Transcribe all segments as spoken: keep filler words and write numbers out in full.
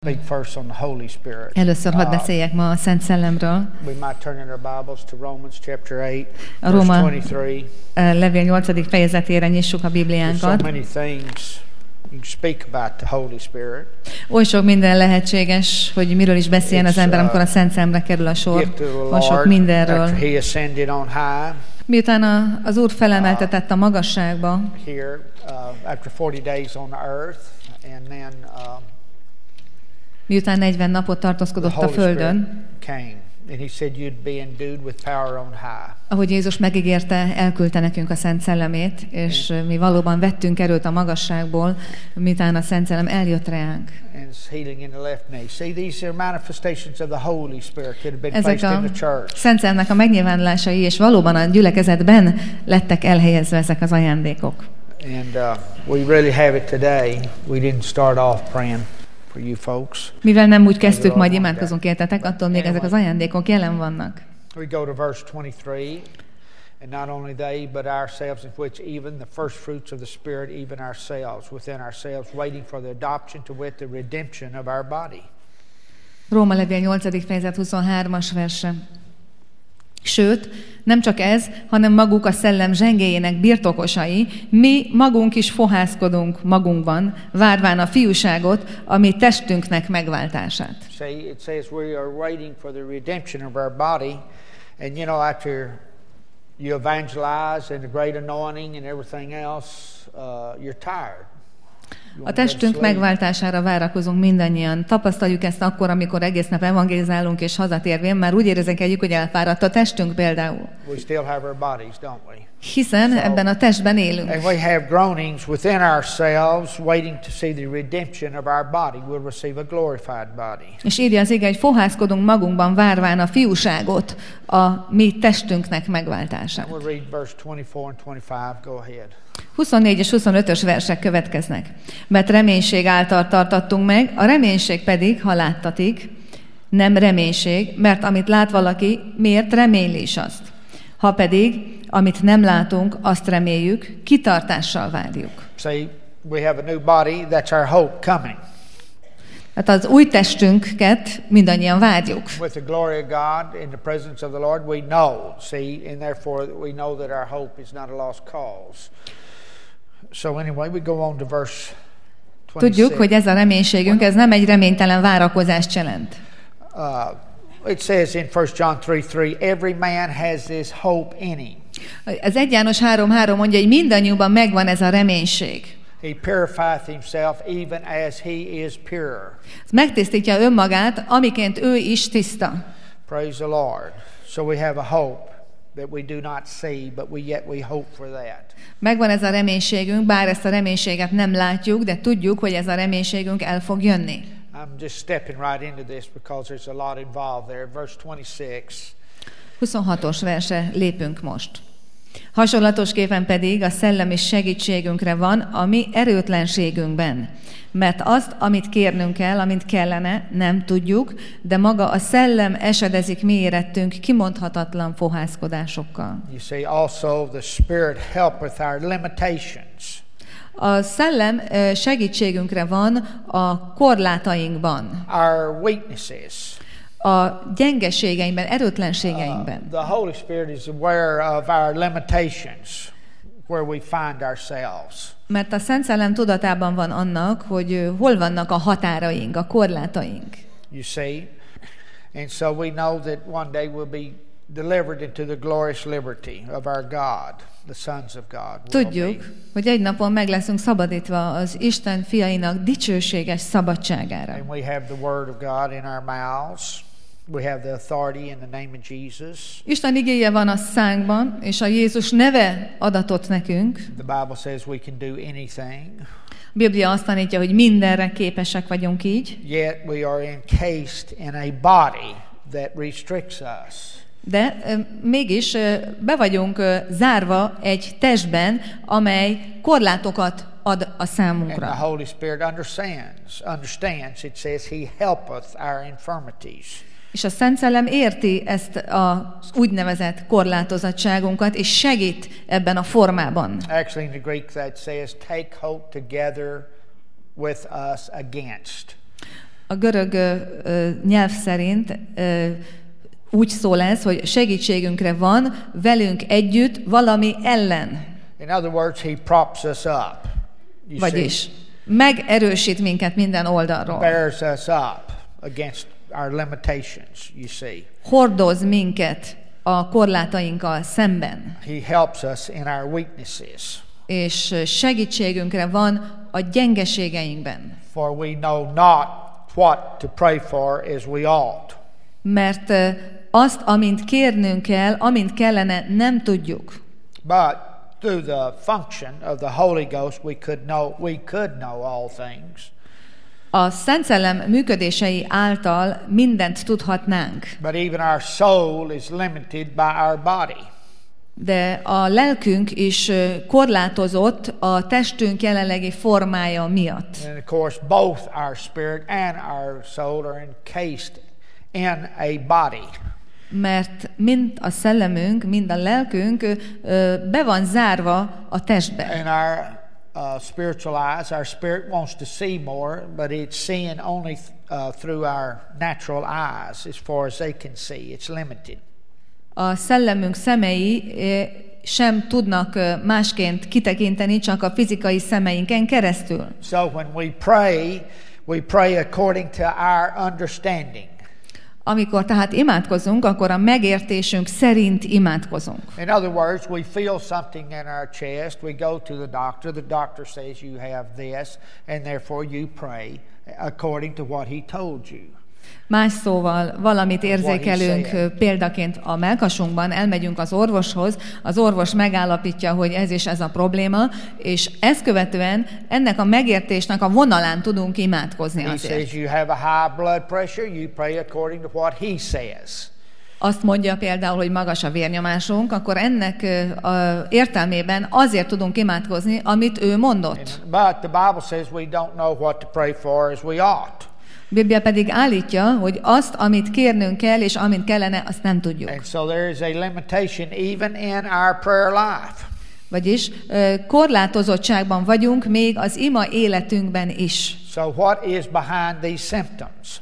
speak first on the Holy Spirit. Először hadd beszéljek ma a Szent Szellemről. We might turn in our Bibles to Romans chapter eight, A verse Róma twenty-three. levél nyolcadik fejezetére nyissuk a There's so Bibliánkat. many things you can speak about the Holy Spirit. Oly sok minden lehetséges, hogy miről is beszéljen az ember, amikor a Szent Szellemre kerül a sor. Gift of the Oly sok Lord mindenről. after He ascended on high. Miután a, az Úr felemeltetett a magasságba, Here, uh, after forty days on earth, and then um, miután negyven napot the tartózkodott a Holy Spirit földön, came, and He said, "You'd be endued with power on high." ahogy Jézus megígérte, elküldte nekünk a Szent Szellemét, és mi valóban vettünk erőt a magasságból, miután a Szent Szellem eljött ránk. And it's healing in the left knee. See, these are manifestations of the Holy Spirit that have been Ezek placed a in the church. Szent Szellemnek a megnyilvánulásai, és valóban a gyülekezetben lettek elhelyezve ezek az ajándékok. And uh, we really have it today. We didn't start off praying for you folks. Mivel nem úgy kezdtük, majd imádkozunk értetek, attól még ezek az ajándékok jelen vannak. We go to verse twenty-three. And not only they, but ourselves, in which even the first fruits of the Spirit, even ourselves, within ourselves, waiting for the adoption, to wit, the redemption of our body. Róma levél nyolcadik fejezet huszonhármas verse. Sőt, nem csak ez, hanem maguk a szellem zsengéjének birtokosai, mi magunk is fohászkodunk magunkban, várván a fiúságot, ami testünknek megváltását. See, it says we are waiting for the redemption of our body, and you know, after you evangelize and the great anointing and everything else, uh, you're tired. A testünk megváltására várakozunk mindannyian. Tapasztaljuk ezt akkor, amikor egész nap evangelizálunk és hazatérvén, már úgy érzékeljük, hogy elfáradt a testünk például. We still have our bodies, don't we? Hiszen ebben a testben élünk. And we have groanings within ourselves, waiting to see the redemption of our body. We'll receive a glorified body. És írja az ige, hogy fohászkodunk magunkban, várván a fiúságot, a mi testünknek megváltását. We'll read verse twenty-four and twenty-five. Go ahead. huszonnégy és huszonötös versek következnek. Mert reménység által tartattunk meg, a reménység pedig, ha láttatik, nem reménység, mert amit lát valaki, miért reményli is azt. Ha pedig, amit nem látunk, azt reméljük, kitartással várjuk. See, we have a new body, that's our hope coming. Tehát az új testünket mindannyian várjuk. With the glory of God in the presence of the Lord, we know, see, and therefore we know that our hope is not a lost cause. So anyway, we go on to verse twenty-six. Tudjuk, hogy ez a reménységünk, ez nem egy reménytelen várakozást jelent. Uh, it says in First John three three, every man has this hope in him. Az egy János három három mondja, hogy mindannyiunkban megvan ez a reménység. He purifieth himself even as he is pure. Megtisztítja önmagát, amiként ő is tiszta. Praise the Lord. So we have a hope that we do not see, but we yet we hope for that. Megvan ez a reménységünk, bár ezt a reménységet nem látjuk, de tudjuk, hogy ez a reménységünk el fog jönni. I'm just stepping right into this because there's a lot involved there. Verse twenty-six. huszonhatos verse lépünk most. Hasonlatosképpen pedig a szellemi segítségünkre van a mi erőtlenségünkben. Mert azt, amit kérnünk kell, amint kellene, nem tudjuk, de maga a szellem esedezik mi érettünk kimondhatatlan fohászkodásokkal. You see, also the Spirit helpeth our limitations. A szellem segítségünkre van a korlátainkban, Our weaknesses. a gyengeségeinkben, erőtlenségeinkben. Uh, the Holy Spirit is aware of our limitations, where we find ourselves. Mert a Szent Szellem tudatában van annak, hogy hol vannak a határaink, a korlátaink. You see? And so we know that one day we'll be delivered into the glorious liberty of our God, the sons of God. Tudjuk, hogy egy napon meg leszünk szabadítva az Isten fiainak dicsőséges szabadságára. And we have the word of God in our mouths. We have the authority in the name of Jesus. Isten igéje van a szánkban, és a Jézus neve adatott nekünk. The Bible says we can do anything. A Biblia azt tanítja, hogy mindenre képesek vagyunk így. Yet we are encased in a body that restricts us. De e, mégis e, be vagyunk e, zárva egy testben, amely korlátokat ad a számunkra. And the Holy Spirit understands. Understands. It says He helpeth our infirmities. És a Szent Szellem érti ezt az úgynevezett korlátozottságunkat, és segít ebben a formában. Actually, in the Greek that says, take hope together with us against. A görög ö, ö, nyelv szerint ö, úgy szól ez, hogy segítségünkre van velünk együtt valami ellen. In other words, he props us up. You Vagyis see? megerősít minket minden oldalról. Bears us up against our limitations, you see. Hordoz minket a korlátainkkal szemben. He helps us in our weaknesses. És segítségünkre van a gyengeségeinkben. For we know not what to pray for as we ought. Mert azt, amint kérnünk kell, amint kellene, nem tudjuk. But through the function of the Holy Ghost, we could know we could know all things. A Szent Szellem működései által mindent tudhatnánk. But even our soul is limited by our body. De a lelkünk is korlátozott a testünk jelenlegi formája miatt. And of course, both our spirit and our soul are encased in a body. Mert mind a szellemünk, mind a lelkünk be van zárva a testbe. In our uh, spiritual eyes, our spirit wants to see more, but it's seeing only uh, through our natural eyes as far as they can see. It's limited. A szellemünk szemei sem tudnak másként kitekinteni, csak a fizikai szemeinken keresztül. So when we pray, we pray according to our understanding. Amikor tehát imádkozunk, akkor a megértésünk szerint imádkozunk. In other words, we feel something in our chest, we go to the doctor, the doctor says you have this, and therefore you pray according to what he told you. Más szóval valamit érzékelünk példaként a mellkasunkban, elmegyünk az orvoshoz, az orvos megállapítja, hogy ez és ez a probléma, és ezt követően ennek a megértésnek a vonalán tudunk imádkozni azért. He says you have a high blood pressure, you pray according to what he says. Azt mondja például, hogy magas a vérnyomásunk, akkor ennek a értelmében azért tudunk imádkozni, amit ő mondott. But the Bible says we don't know what to pray for as we ought. A Biblia pedig állítja, hogy azt, amit kérnünk kell, és amit kellene, azt nem tudjuk. And so there is a limitation even in our prayer life. Vagyis korlátozottságban vagyunk még az ima életünkben is. So what is behind these symptoms?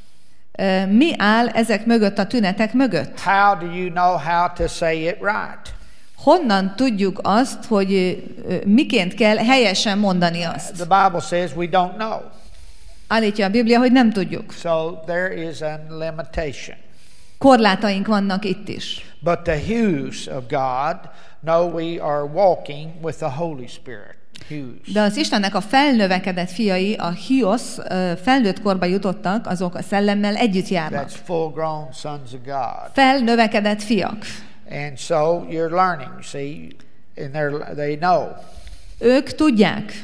Mi áll ezek mögött, a tünetek mögött? How do you know how to say it right? Honnan tudjuk azt, hogy miként kell helyesen mondani azt? The Bible says we don't know. Állítja a Biblia, hogy nem tudjuk. So there is a limitation. Korlátaink vannak itt is. But the hues of God know we are walking with the Holy Spirit. Hues. De az Istennek a felnövekedett fiai, a hios, felnőtt korba jutottak, azok a szellemmel együtt járnak. That's full-grown sons of God. Felnövekedett fiak. And so you're learning, see, and they know. Ők tudják.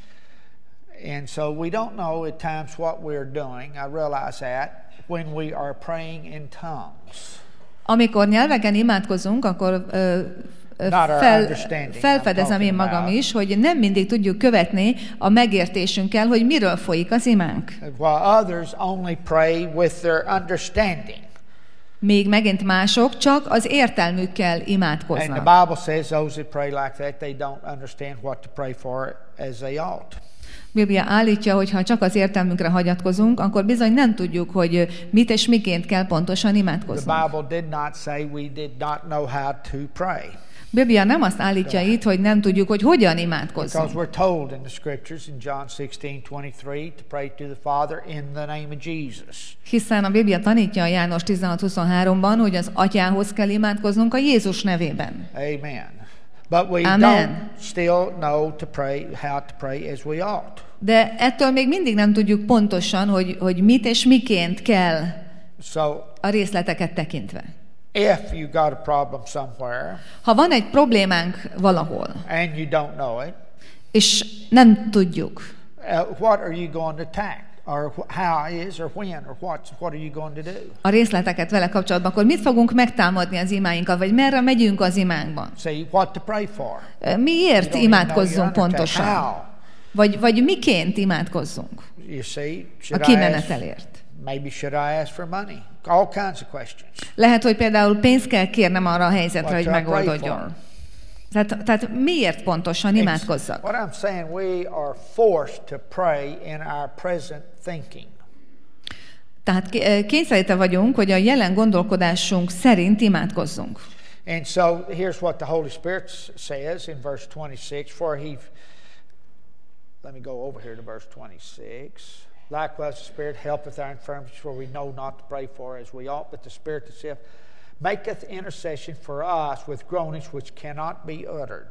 And so we don't know at times what we're doing. I realize that when we are praying in tongues. Amikor nyelveken imádkozunk, akkor ö, ö, fel, felfedezem én magam is, hogy nem mindig tudjuk követni a megértésünkkel, hogy miről folyik az imánk. While others only pray with their understanding. Még megint mások csak az értelmükkel imádkoznak. And the Bible says those that pray like that, they don't understand what to pray for as they ought. Biblia állítja, hogy ha csak az értelmünkre hagyatkozunk, akkor bizony nem tudjuk, hogy mit és miként kell pontosan imádkoznunk. The Bible did not say we did not know how to pray. Biblia nem azt állítja itt, hogy nem tudjuk, hogy hogyan imádkozzunk. Because we're told in the scriptures in John sixteen twenty-three to pray to the Father in the name of Jesus. Hiszen a Biblia tanítja a János tizenhat huszonháromban, hogy az Atyához kell imádkoznunk a Jézus nevében. Amen. But we Amen. don't still know to pray how to pray as we ought. De ettől még mindig nem tudjuk pontosan, hogy, hogy mit és miként kell So a részleteket tekintve. if you got a problem somewhere Ha van egy problémánk valahol, and you don't know it, és nem tudjuk, uh, what are you going to attack? Or how is, or when, or what, what are you going to do? a részleteket vele kapcsolatban, akkor mit fogunk megtámadni az imáinkkal, vagy merre megyünk az imánkban? See what to pray for. Miért imádkozzunk pontosan? How? Vagy, vagy miként imádkozzunk You see, a should I ask, kimenetelért? maybe should I ask for money? All kinds of questions. Lehet, hogy például pénzt kell kérnem arra a helyzetre, What hogy should I pray megoldódjon. Tehát, tehát miért pontosan imádkozzak? What I'm saying, we are forced to pray in our present thinking. Tehát kényszerítve vagyunk, hogy a jelen gondolkodásunk szerint imádkozzunk. And so here's what the Holy Spirit says in verse twenty-six, for he, let me go over here to verse twenty-six. Likewise the Spirit helpeth our infirmities, for we know not to pray for as we ought, but the Spirit itself maketh intercession for us with groanings which cannot be uttered.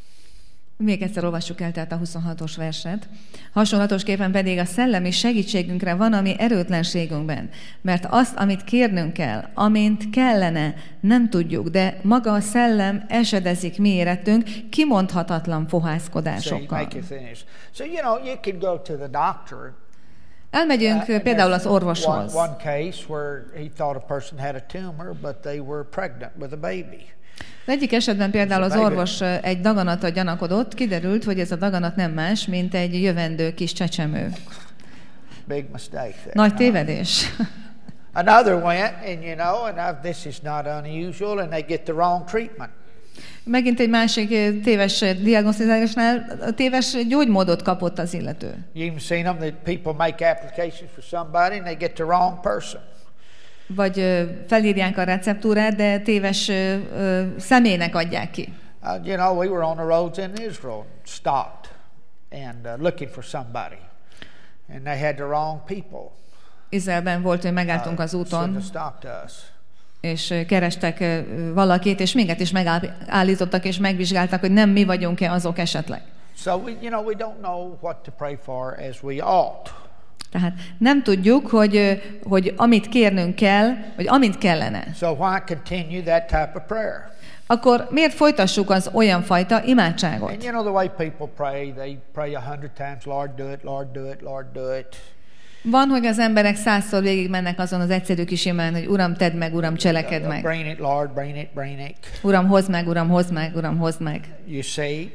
Még egyszer olvassuk el tehát a huszonhatos verset. Hasonlatosképpen pedig a szellemi segítségünkre van, ami erőtlenségünkben. Mert azt, amit kérnünk kell, amint kellene, nem tudjuk, de maga a szellem esedezik mi érettünk kimondhatatlan fohászkodásokkal. So, you know, you could go to the doctor. Elmegyünk uh, például az orvoshoz. One, one case where he thought a person had a tumor, but they were pregnant with a baby. Az egyik esetben például az orvos egy daganatra gyanakodott, kiderült, hogy ez a daganat nem más, mint egy jövendő kis csecsemő. Big mistake there. Nagy tévedés. Another went, and you know, and this is not unusual, and they get the wrong treatment. Megint egy másik téves diagnosztizálásnál téves gyógymódot kapott az illető. You even seen them that people make applications for somebody and they get the wrong person. Vagy felírják a receptúrát, de téves ö, személynek adják ki. Uh, you know, we were on the roads in Israel, stopped and uh, looking for somebody, and they had the wrong people. Izraelben volt, hogy megálltunk az úton, uh, és kerestek valakit, és minket is megállítottak, és megvizsgáltak, hogy nem mi vagyunk-e azok esetleg. So we, you know, we don't know what to pray for as we ought. Tehát nem tudjuk, hogy, hogy amit kérnünk kell, vagy amint kellene. So why continue that type of prayer? Akkor miért folytassuk az olyan fajta imádságot? And you know the way people pray, they pray a hundred times, Lord do it, Lord do it, Lord do it. Van, hogy az emberek százszor végig mennek azon az egyszerű kis imán, hogy Uram, tedd meg, Uram, cselekedd meg. Bring it, Lord, bring it, bring it. Uram, hozd meg, Uram, hozd meg, Uram, hozd meg. You see?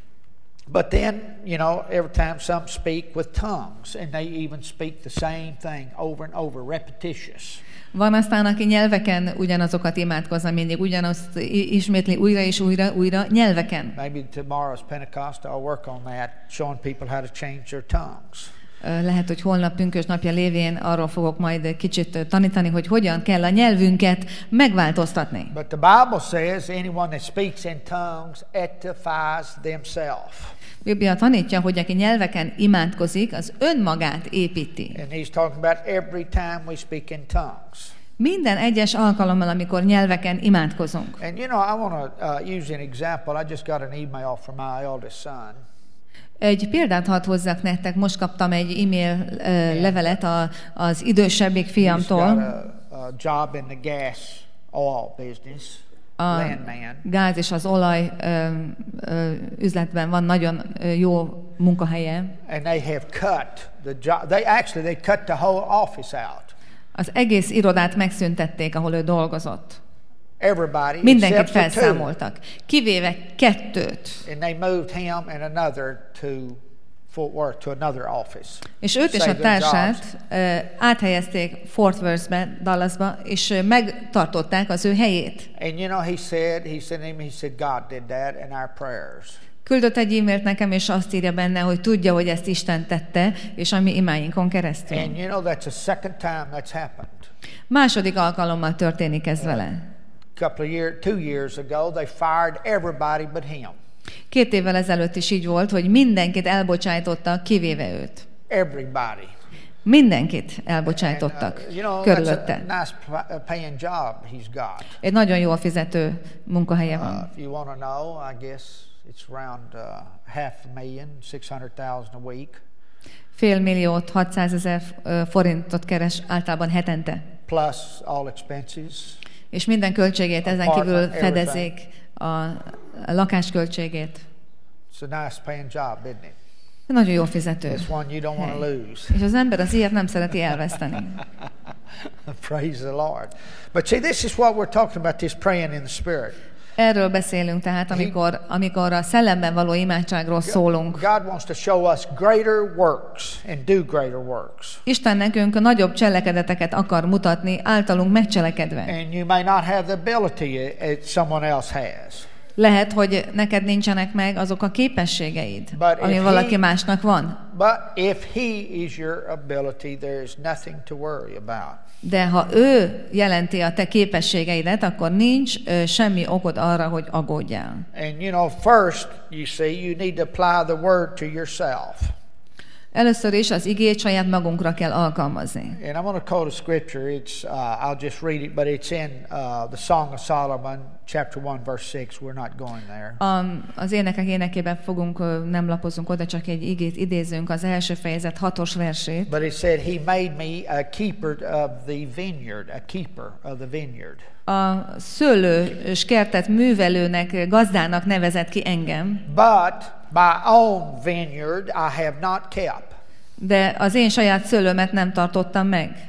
But then, you know, every time some speak with tongues, and they even speak the same thing over and over, repetitious. Van aztán, aki nyelveken ugyanazokat imádkozza, mindig ugyanazt ismétli újra és újra, újra nyelveken. Maybe tomorrow's Pentecost, I'll work on that, showing people how to change their tongues. Lehet, hogy holnap pünkös napja lévén arról fogok majd kicsit tanítani, hogy hogyan kell a nyelvünket megváltoztatni. But the Bible says anyone that speaks in tongues edifies themselves. Biblia tanítja, hogy aki nyelveken imádkozik, az önmagát építi. And he's talking about every time we speak in tongues. Minden egyes alkalommal, amikor nyelveken imádkozunk. And you know, I want to uh, use an example. I just got an email from my eldest son. Egy példát hadd hozzak nektek, most kaptam egy e-mail uh, levelet a, az idősebbik fiamtól. He's got a, a job in the gas oil business. A gáz és az olaj ö, ö, üzletben van nagyon ö, jó munkahelye. And they have cut the job. They actually they cut the whole office out. Az egész irodát megszüntették, ahol ő dolgozott. Everybody, mindenkit felszámoltak, kivéve kettőt. And they moved him and another to Fort Worth to another office. És őt és a társát uh, áthelyezték Fort Worthbe, Dallasba, és uh, megtartották az ő helyét. And you know, he said, he said, he said, God did that in our prayers. Küldött egy e-mailt nekem, és azt írja benne, hogy tudja, hogy ezt Isten tette, és a mi imáinkon keresztül. And you know, that's the second time that's happened. Második alkalommal történik ez vele. Couple of years, two years ago, they fired everybody but him. Két évvel ezelőtt is így volt, hogy mindenkit elbocsájtottak, kivéve őt. Everybody. Mindenkit elbocsájtottak And, uh, you know, körülötte. that's a nice paying job he's got. Egy nagyon jól fizető munkahelye van. Uh, if you want to know, I guess it's around uh, half a million, six hundred thousand a week. Fél milliót, hatszázezer forintot keres általában hetente. Plus all expenses. És minden költségét ezen kívül fedezik, a lakásköltségét. It's a nice paying job, isn't it? Nagyon jó fizető. It's one you don't want to lose. És az ember az ilyet nem szereti elveszteni. Praise the Lord. But see, this is what we're talking about, this praying in the Spirit. Erről beszélünk tehát, amikor, amikor a szellemben való imádságról szólunk. God wants to show us greater works and do greater works. Isten nekünk a nagyobb cselekedeteket akar mutatni, általunk megcselekedve. And you may not have the ability that someone else has. Lehet, hogy neked nincsenek meg azok a képességeid, But ami if valaki he- másnak van. But if he is your ability, there is nothing to worry about. De ha ő jelenti a te képességeidet, akkor nincs ö, semmi okod arra, hogy aggódjál. And you know, first, you see, you need to apply the word to yourself. Először is az igét saját magunkra kell alkalmazni. And I'm going to quote a scripture. It's uh, I'll just read it, but it's in uh, the Song of Solomon, chapter one, verse six. We're not going there. A, az énekek énekében fogunk, ö, nem lapozunk oda, csak egy igét idézünk, az első fejezet hatos versét. But it said, "He made me a keeper of the vineyard, a keeper of the vineyard." A szőlős kertet művelőnek, gazdának nevezett ki engem, But my own vineyard I have not kept. de az én saját szőlőmet nem tartottam meg.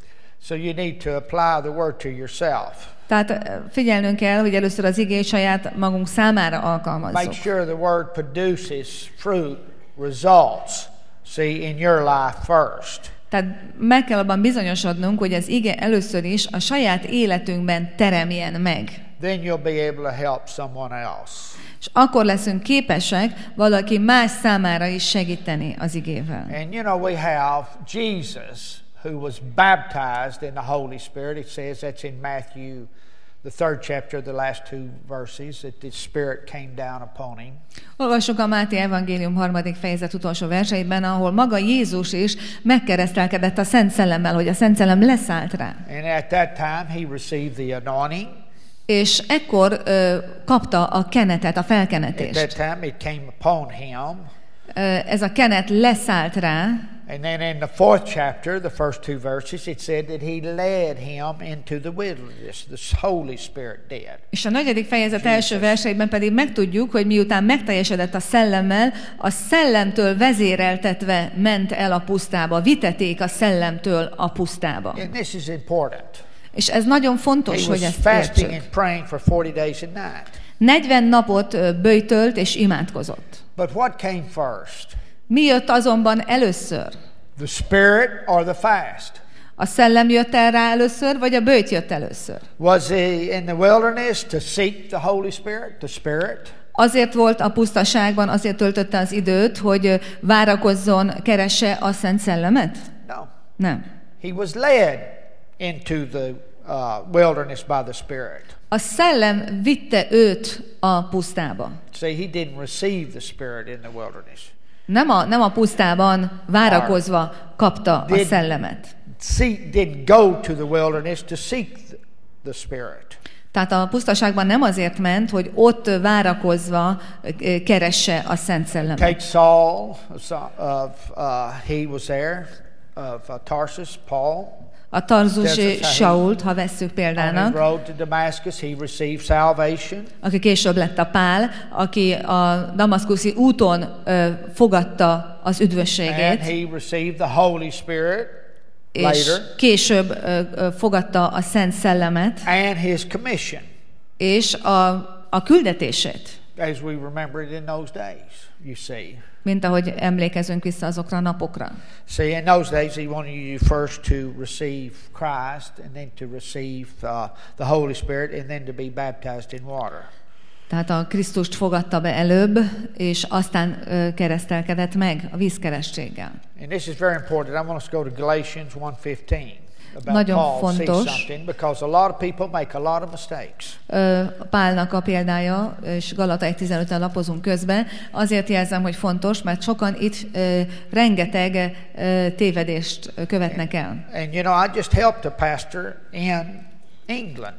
So you need to apply the word to yourself. Tehát ö, figyelnünk kell, hogy először az igét saját magunk számára Make alkalmazzuk. sure the word produces fruit, results, see, in your life first. Tehát meg kell abban bizonyosodnunk, hogy az ige először is a saját életünkben teremjen meg. Then you'll be able to help someone else. És akkor leszünk képesek valaki más számára is segíteni az igével. And you know, we have Jesus, who was baptized in the Holy Spirit. It says that's in Matthew, the third chapter, the last two verses, that the Spirit came down upon him. Olvassuk a Máté evangélium harmadik fejezet utolsó verseiben, ahol maga Jézus is megkeresztelkedett a Szent Szellemmel, hogy a Szent Szellem leszállt rá. And at that time, he received the anointing. És ekkor ö, kapta a kenetet, a At that felkenetést. time, it came upon him. Ö, ez a kenet leszállt rá, And then in the fourth chapter, the first two verses, it said that he led him into the wilderness. The Holy Spirit did. és a negyedik fejezet első verseiben pedig megtudjuk, hogy miután megteljesedett a szellemmel, a szellemtől vezéreltetve ment el a pusztába, viteték a szellemtől a pusztába. And this is important. És ez nagyon fontos, He hogy was ezt fasting értsük. and praying for forty days and night. negyven napot ö, böjtölt és imádkozott. But what came first? Mi jött azonban először? The Spirit or the fast? A szellem jött el rá először, vagy a böjt jött először? Was he in the wilderness to seek the Holy Spirit, the Spirit? Azért volt a pusztaságban, azért töltötte az időt, hogy ö, várakozzon, keresse a Szent Szellemet? No. Nem. He was led into the uh, wilderness by the Spirit. A szellem vitte őt a pusztába. See, he didn't receive the Spirit in the wilderness. Nem a, nem a pusztában várakozva kapta a Did- szellemet. Seek, didn't go to the wilderness to seek the, the Spirit. Tehát a pusztaságban nem azért ment, hogy ott várakozva ö, keresse a Szent Szellemet. Take Saul, of, of uh, he was there, of uh, Tarsus, Paul. A tarzusi Természetesen. Sault, ha vesszük On his példának, road to Damascus, he received salvation. aki később lett a Pál, aki a damaszkuszi úton ö, fogadta az And üdvösségét, he received the Holy Spirit és later, később ö, ö, fogadta a Szent Szellemet, and his commission, és a, a küldetését, as we remember it in those days, you see. mint ahogy emlékezünk vissza azokra a napokra. See, in those days, he wanted you first to receive Christ, and then to receive uh, the Holy Spirit, and then to be baptized in water. Tehát a Krisztust fogadta be előbb, és aztán ö, keresztelkedett meg a vízkeresztséggel. And this is very important. I want us to go to Galatians one fifteen. About Nagyon Paul sees fontos. something, because a lot of people make a lot of mistakes. Ö, Pálnak a példája, és Galata egy tizenöten lapozunk közben, azért jelzem, hogy fontos, mert sokan itt ö, rengeteg ö, tévedést ö, követnek el. And you know, I just helped a pastor in England.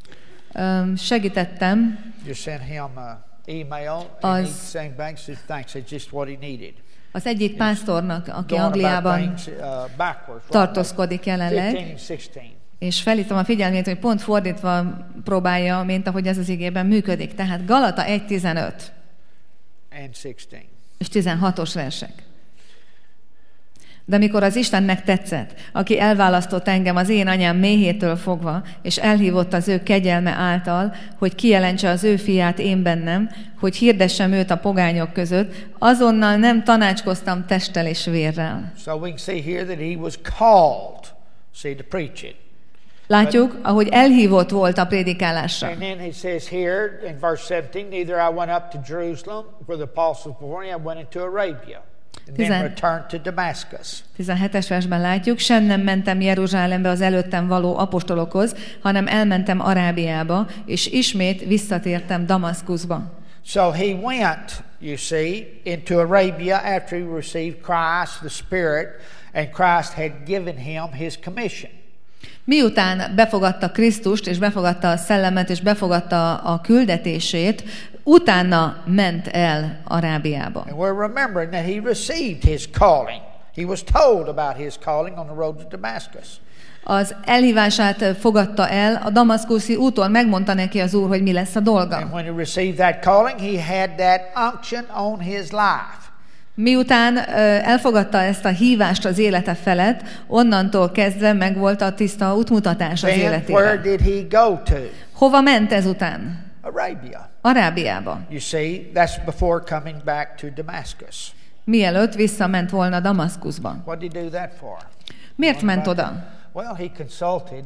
Ö, segítettem, Just sent him an email, and Az- he sent back, said thanks. It's just what he needed. az egyik pásztornak, aki Going about Angliában things, uh, backwards. tartózkodik jelenleg, fifteen and sixteen. és felhívtam a figyelmét, hogy pont fordítva próbálja, mint ahogy ez az igében működik. Tehát Galata egy tizenöt And sixteen. és tizenhatos versek. De mikor az Istennek tetszett, aki elválasztott engem az én anyám méhétől fogva, és elhívott az ő kegyelme által, hogy kijelentse az ő fiát én bennem, hogy hirdessem őt a pogányok között, azonnal nem tanácskoztam testtel és vérrel. So we can see here that he was called, see, to preach it. Látjuk, ahogy elhívott volt a prédikálásra. And then he says here in verse seventeen, neither I went up to Jerusalem where the apostles were born, I went into Arabia. And then returned to Damascus. tizenhetes versben látjuk, sem nem mentem Jeruzsálembe az előttem való apostolokhoz, hanem elmentem Arábiába, és ismét visszatértem Damaszkuszba. So he went, you see, into Arabia after he received Christ, the Spirit, and Christ had given him his commission. Miután befogadta Krisztust, és befogadta a szellemet, és befogadta a küldetését, utána ment el Arábiába. And we're remembering that he received his calling. He was told about his calling on the road to Damascus. Az elhívását fogadta el, a damaszkuszi úton megmondta neki az Úr, hogy mi lesz a dolga. And when he received that calling, he had that unction on his life. Miután elfogadta ezt a hívást az élete felett, onnantól kezdve megvolt a tiszta útmutatás az életében. Where did he go to? Hova ment ezután? Arabia. Arábiába. You see, that's before coming back to Damascus. Mielőtt visszament volna Damaszkuszba. What did he do that for? Miért ment oda? Well, he consulted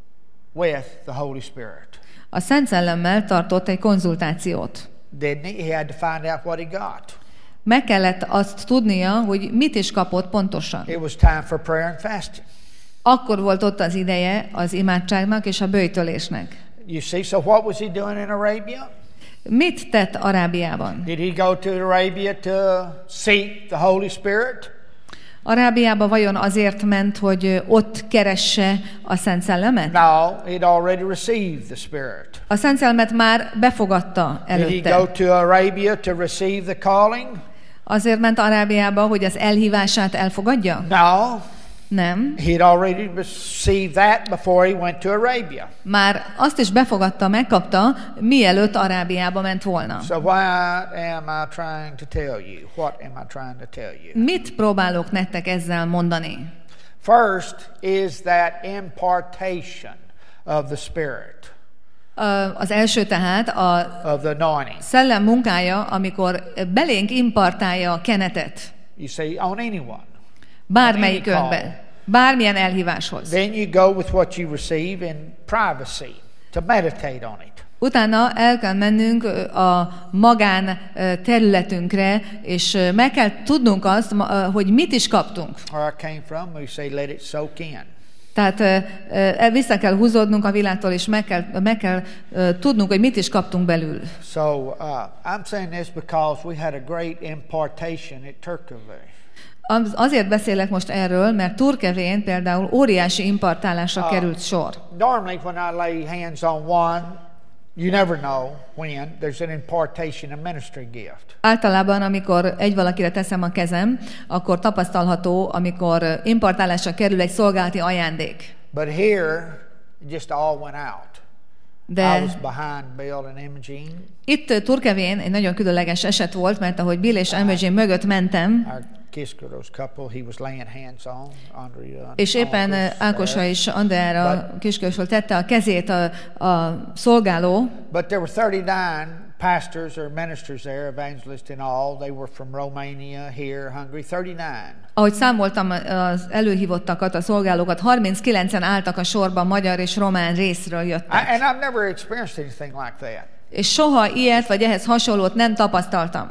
with the Holy Spirit. A Szent Szellemmel tartott egy konzultációt. Didn't he? He had to find out what he got. Meg kellett azt tudnia, hogy mit is kapott pontosan. It was time for prayer and fasting. Akkor volt ott az ideje az imádságnak és a böjtölésnek. You see, so what was he doing in Arabia? Mit tett Arábiában? Did he go to Arabia to seek the Holy Spirit? Arábiába vajon azért ment, hogy ott keresse a Szent Szellemet? No, he'd already received the Spirit. A Szent Szellemet már befogadta előtte. Did he go to Arabia to receive the calling? Azért ment Arábiába, hogy az elhívását elfogadja? No. Nem. He'd already received that before he went to Arabia. Már azt is befogadta, megkapta, mielőtt Arábiába ment volna. So what am I trying to tell you? What am I trying to tell you? Mit próbálok nektek ezzel mondani? First is that impartation of the Spirit. Az első tehát a of the anointing. Szellem munkája, amikor belénk impartálja a kenetet. You see, on anyone. Bármelyikünkben, bármilyen elhíváshoz. Then you go with what you receive in privacy to meditate on it. Utána el kell mennünk a magán területünkre, és meg kell tudnunk azt, hogy mit is kaptunk. Where I came from, we say let it soak in. Tehát vissza kell húzódnunk a világtól, és meg kell, meg kell tudnunk, hogy mit is kaptunk belül. So uh, I'm saying this because we had a great impartation at Turkey. Azért beszélek most erről, mert Turkevén például óriási impartálásra uh, került sor. Normally when I lay hands on one, you never know when there's an impartation, a ministry gift. Általában, amikor egy valakire teszem a kezem, akkor tapasztalható, amikor impartálásra kerül egy szolgálati ajándék. But here, it just all went out. De I was behind Bill and Imogene. Itt Turkevén egy nagyon különleges eset volt, mert ahogy Bill és Imogene mögött mentem, Our Kiskoros couple, he was laying hands on Andrea. és éppen Ákosa és Andreára Kiskörösről tette a kezét a, a szolgáló. But there were thirty-nine pastors or ministers there, evangelists and all. They were from Romania, here, Hungary, thirty-nine. Ahogy számoltam az előhívottakat, a szolgálókat, harminckilencen álltak a sorban, magyar és román részről jöttek. I, and I've never experienced anything like that. És soha ilyet, vagy ehhez hasonlót nem tapasztaltam.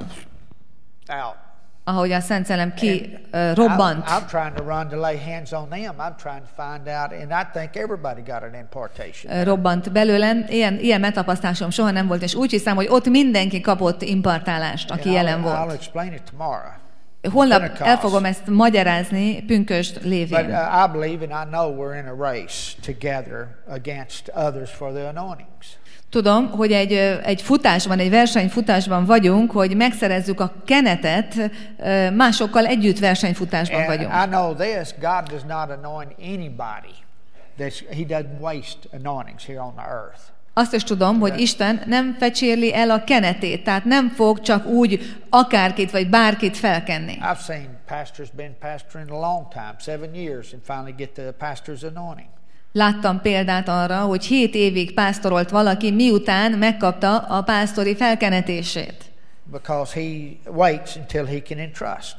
Out. Ahogy a Szent Szellem ki uh, robbant. I'm, I'm trying to run to lay hands on them. I'm trying to find out, and I think everybody got an impartation. Robbant belőlem. Ilyen, ilyen megtapasztalásom soha nem volt, és úgy hiszem, hogy ott mindenki kapott impartálást, aki jelen volt. I'll explain it tomorrow. Holnap el fogom ezt magyarázni pünkösd lévén. But uh, I believe and I know we're in a race together against others for the anointings. Tudom, hogy egy, egy futásban, egy versenyfutásban vagyunk, hogy megszerezzük a kenetet, másokkal együtt versenyfutásban And vagyunk. I know this, God does not anoint anybody. That's, he doesn't waste anointings here on the earth. Azt is tudom, hogy Isten nem fecsérli el a kenetét, tehát nem fog csak úgy akárkit vagy bárkit felkenni. I've seen pastors been pastoring a long time, seven years, and finally get the pastor's anointing. Láttam példát arra, hogy hét évig pásztorolt valaki, miután megkapta a pásztori felkenetését. Because he waits until he can entrust.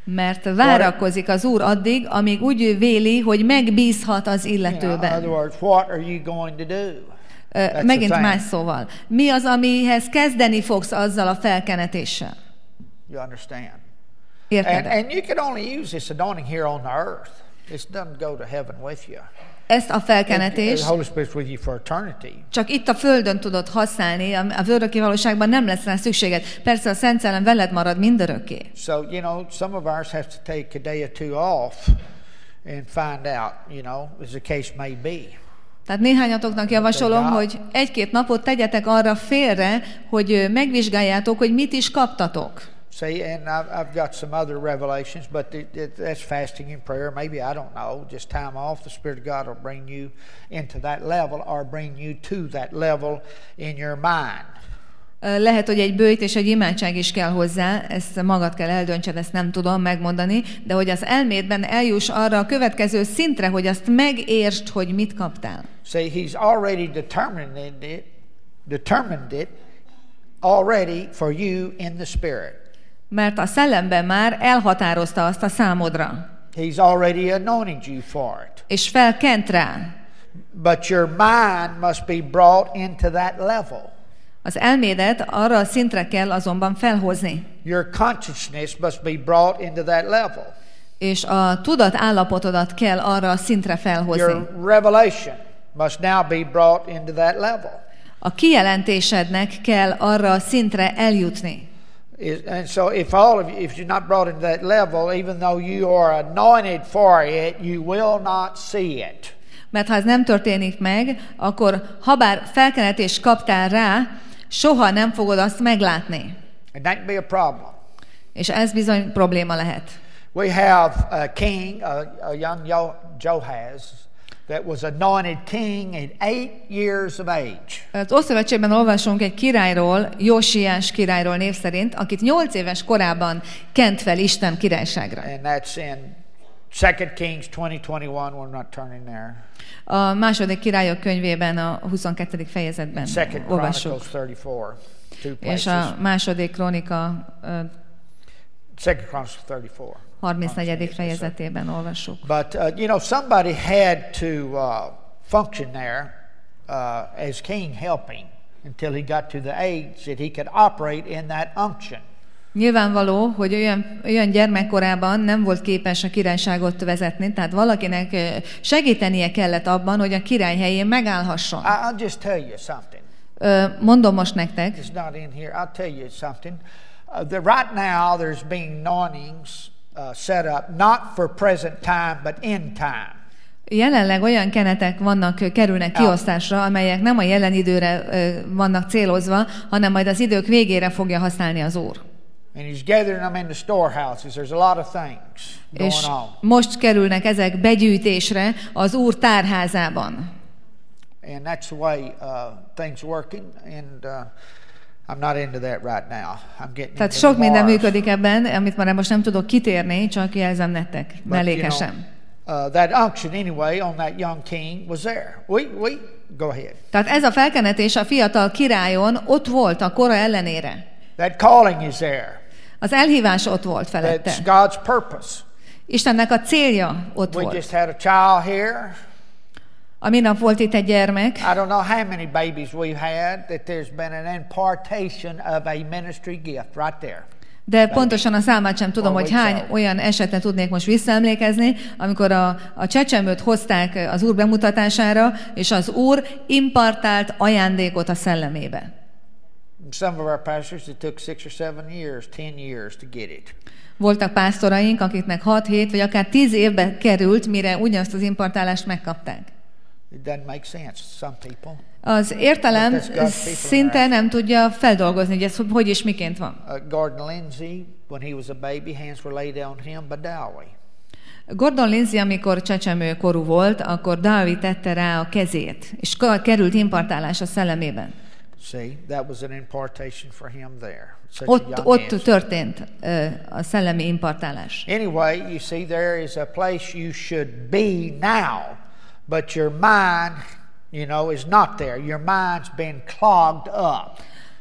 Mert várakozik az Úr addig, amíg úgy véli, hogy megbízhat az illetőben. In other words, what are you going to do? Uh, megint más szóval. Mi az, amihez kezdeni fogsz azzal a felkenetéssel? You understand? Érted? And, and you can only use this anointing here on the earth. This doesn't go to heaven with you. Ezt a felkenetést The Holy Spirit's with you for eternity. csak itt a földön tudod használni, a örökké valóságban nem lesz rá szükséged. Persze a Szent Szellem veled marad mindörökké. So, you know, some of ours have to take a day or two off and find out, you know, as the case may be. Tehát néhányatoknak javasolom, hogy egy-két napot tegyetek arra félre, hogy megvizsgáljátok, hogy mit is kaptatok. See, and I've, I've got some other revelations, but it, it, that's fasting and prayer. Maybe, I don't know, just time off. The Spirit of God will bring you into that level or bring you to that level in your mind. Lehet, hogy egy böjt és egy imádság is kell hozzá, ezt magad kell eldöntsed, ezt nem tudom megmondani, de hogy az elmédben eljuss arra a következő szintre, hogy azt megértsd, hogy mit kaptál. See, he's already determined it, determined it already for you in the Spirit. Mert a szellemben már elhatározta azt a számodra. He's already anointed you for it. És felkent rá. But your mind must be brought into that level. Az elmédet arra a szintre kell azonban felhozni. Your consciousness must be brought into that level. És a tudat állapotodat kell arra a szintre felhozni. Your revelation must now be brought into that level. A kijelentésednek kell arra a szintre eljutni. Is, and so if all of you, if you're not brought into that level, even though you are anointed for it, you will not see it. Mert ha ez nem történik meg, akkor habár felkenetést kaptál rá, soha nem fogod azt meglátni. And that can be a problem. És ez bizony probléma lehet. We have a king, a, a young Joahaz, that was anointed king at eight years of age. Az Ószövetségben olvasunk egy királyról, Jósiás királyról név szerint, akit nyolc éves korában kent fel Isten királyságra. And that's in Second Kings twenty twenty-one. We're not turning there. A második királyok könyvében a huszonkettedik fejezetben olvassuk. És a második krónika Second Chronicles thirty-four. harmincnegyedik fejezetében olvassuk. But uh, you know, somebody had to uh, function there uh, as king, helping until he got to the age that he could operate in that unction. Nyilvánvaló, hogy olyan, olyan gyermekkorában nem volt képes a királyságot vezetni, tehát valakinek segítenie kellett abban, hogy a király helyén megállhasson. I'll just tell you something. Mondom most nektek. It's not in here. I'll tell you something. Uh, the, right now there's being anointings uh, set up not for present time but end time. Jelenleg olyan kenetek vannak, kerülnek kiosztásra, amelyek nem a jelen időre vannak célozva, hanem majd az idők végére fogja használni az Úr. And he's gathering them in the storehouses. There's a lot of things going És on. most kerülnek ezek begyűjtésre az Úr tárházában. And that's the way uh, things working. And uh, I'm not into that right now. I'm getting Tehát into sok minden Mars. működik ebben, amit már most nem tudok kitérni, csak jelzem nektek, mellékesen. You know, uh, that unction anyway on that young king was there. We, we, go ahead. Tehát ez a felkenetés a fiatal királyon ott volt a kora ellenére. That calling is there. Az elhívás ott volt felette. That's God's purpose. Istennek a célja ott We volt. just had a child here. A minap volt itt egy gyermek. I don't know how many babies we've had that there's been an impartation of a ministry gift right there. De pontosan a számát sem tudom, hogy hány olyan esetre tudnék most visszaemlékezni, amikor a, a csecsemőt hozták az Úr bemutatására, és az Úr impartált ajándékot a szellemébe. Some of our pastors, it took six or seven years, ten years to get it. Voltak pásztoraink, akiknek hat, hét vagy akár tíz évbe került, mire ugyanazt az impartálást megkapták. It doesn't make sense. Some people. Az értelem szinte nem tudja feldolgozni, hogy ez hogy és miként van. Uh, Gordon Lindsay, when he was a baby, hands were laid on him by Dowie. Gordon Lindsay, amikor csecsemő korú volt, akkor Dowie tette rá a kezét, és került impartálás a szellemében. See, that was an impartation for him there. Ott, ott történt uh, a szellemi impartálás. Anyway, you see, there is a place you should be now, but your mind, you know, is not there. Your mind's been clogged up.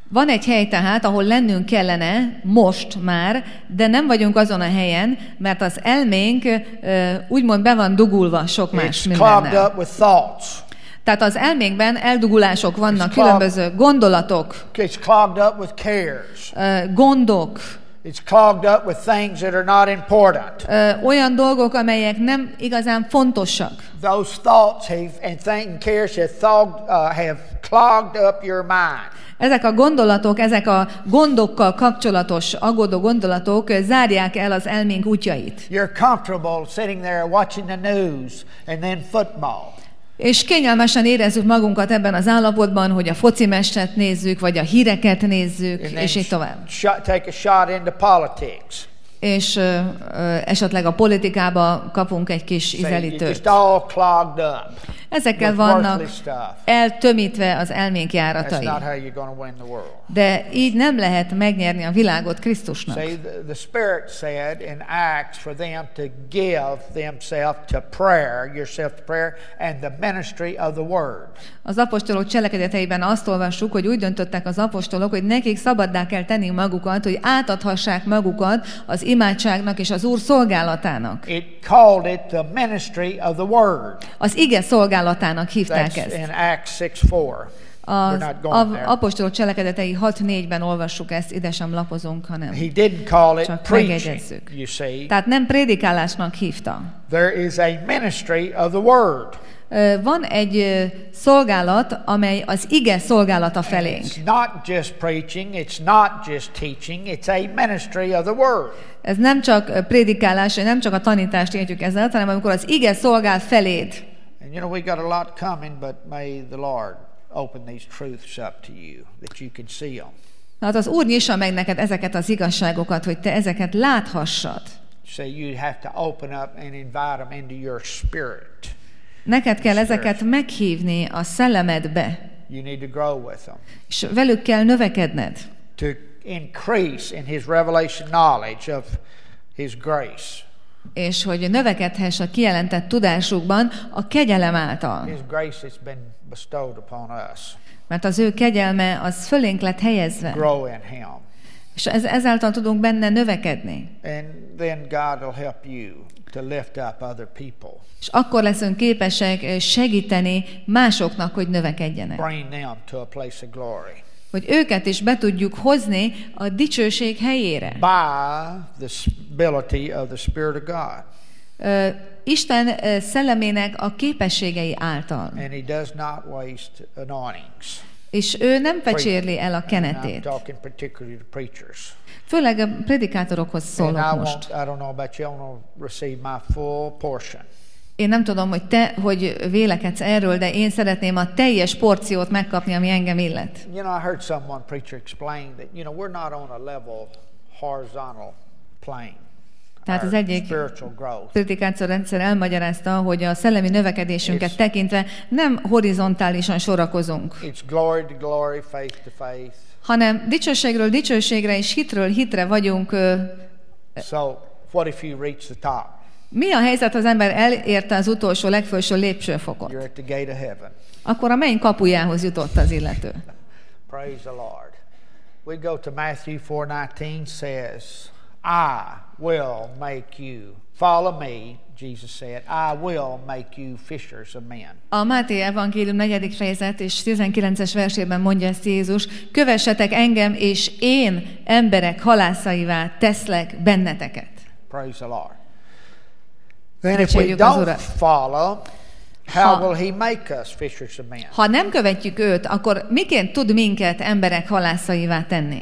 Van egy hely tehát, ahol lennünk kellene most már, de nem vagyunk azon a helyen, mert az elménk uh, úgymond be van dugulva sok más It's clogged mindennel. up with thoughts. Tehát az elménkben eldugulások vannak, It's különböző gondolatok, It's clogged up with cares. uh, gondok, It's clogged up with things that are not important. uh, olyan dolgok, amelyek nem igazán fontosak. Those thoughts have, and things and cares have, thought, uh, have clogged up your mind. Ezek a gondolatok, ezek a gondokkal kapcsolatos aggódó gondolatok zárják el az elménk útjait. You're comfortable sitting there watching the news and then football. És kényelmesen érezzük magunkat ebben az állapotban, hogy a foci meccset nézzük, vagy a híreket nézzük, And és then így tovább. shot, take a shot into politics. És ö, ö, esetleg a politikába kapunk egy kis See, you're ízelítőt. just all clogged up Ezekkel with vannak worthless stuff. eltömítve az elménk That's járatai. not how you're going to win the world. De így nem lehet megnyerni a világot Krisztusnak. See, the, the Spirit said in Acts for them to give themselves to prayer, yourself to prayer, and the ministry of the Word. Az apostolok cselekedeteiben azt olvassuk, hogy úgy döntöttek az apostolok, hogy nekik szabaddá kell tenni magukat, hogy átadhassák magukat az imádságnak és az Úr szolgálatának. It called it the ministry of the Word. Az ige szolgálatának hívták That's ezt. in Acts six four. Az We're not going a- there. apostolok cselekedetei hat négyben olvassuk ezt, ide sem lapozunk, hanem. He didn't call it Csak preaching, megjegyezzük. you see. Tehát nem prédikálásnak hívta. There is a ministry of the Word. Ö, Van egy ö, szolgálat, amely az ige szolgálata felénk. It's not just preaching, it's not just teaching, it's a ministry of the Word. Ez nem csak ö, prédikálás, nem csak a tanítást értjük ezzel, hanem amikor az ige szolgál feléd. And you know, we got a lot coming, but may the Lord open these truths up to you, that you can see them. Hát az Úr nyissa meg neked ezeket az igazságokat, hogy te ezeket láthassad. So you have to open up and invite them into your spirit. Neked kell ezeket meghívni a szellemedbe, You need to grow with them. és velük kell növekedned. To increase in His revelation knowledge of His grace. És hogy növekedhess a kijelentett tudásukban a kegyelem által. His grace has been bestowed upon us. Mert az ő kegyelme az fölénk lett helyezve. Grow in Him. És ez, ezáltal tudunk benne növekedni. And then God will help you to lift up other people. És akkor leszünk képesek segíteni másoknak, hogy növekedjenek. Bring them to a place of glory. Hogy őket is be tudjuk hozni a dicsőség helyére. By the ability of the Spirit of God. Ö, Isten ö, szellemének a képességei által. And He does not waste anointings. És ő nem fecsérli el a And I'm kenetét. talking particularly to preachers. Főleg a predikátorokhoz And szólok I most. want, I don't know about you, I want to receive my full portion. Én nem tudom, hogy te hogy vélekedsz erről, de én szeretném a teljes porciót megkapni, ami engem illet. You know, I heard someone preacher explain that, you know, we're not on a level horizontal plane. Tehát az Our egyik spiritual growth. predikátor rendszer elmagyarázta, hogy a szellemi növekedésünket It's- tekintve nem horizontálisan sorakozunk, It's glory to glory, faith to faith. hanem dicsőségről dicsőségre és hitről hitre vagyunk. ö, So, what if you reach the top? Mi a helyzet, ha az ember elérte az utolsó, legfelső lépcsőfokot? You're at the gate of heaven. Akkor a menny kapujához jutott az illető. Praise the Lord. We go to Matthew four nineteen says, I will make you follow me, Jesus said, I will make you fishers of men. A Máté evangélium negyedik fejezet és tizenkilences versében mondja ezt Jézus, kövessetek engem, és én emberek halászaivá teszlek benneteket. Praise the Lord. Then if we Dicsérjük az don't Urat. follow, how Ha- will He make us fishers of men? Ha nem követjük őt, akkor miként tud minket emberek halászaivá tenni?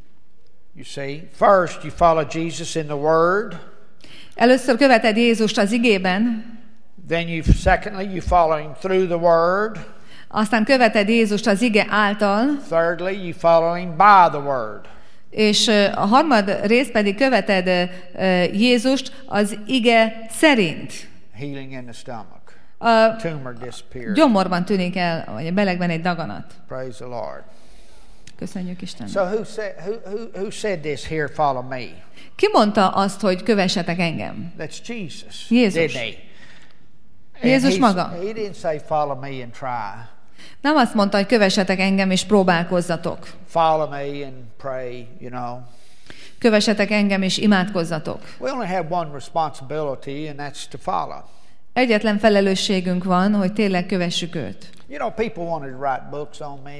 You see, first you follow Jesus in the Word. Először követed Jézust az igében, Then you, secondly, you follow Him through the Word. aztán követed Jézust az ige által, Thirdly, you follow Him by the Word. és ö, a harmad rész pedig követed ö, ö, Jézust az ige szerint. Healing in the stomach. A Tumor disappeared. gyomorban tűnik el, vagy a belegben egy daganat. Praise the Lord. Köszönjük Isten. So who said who, who, who said this here, follow me? Ki mondta azt, hogy kövessetek engem? That's Jesus. Jézus. Didn't he? And Jézus he's- maga. He didn't say follow me and try. Nem azt mondta, hogy kövessetek engem és próbálkozzatok. Follow me and pray, you know. Kövessetek engem és imádkozzatok. We only have one responsibility, and that's to follow. Egyetlen felelősségünk van, hogy tényleg kövessük őt. You know, people wanted to write books on me.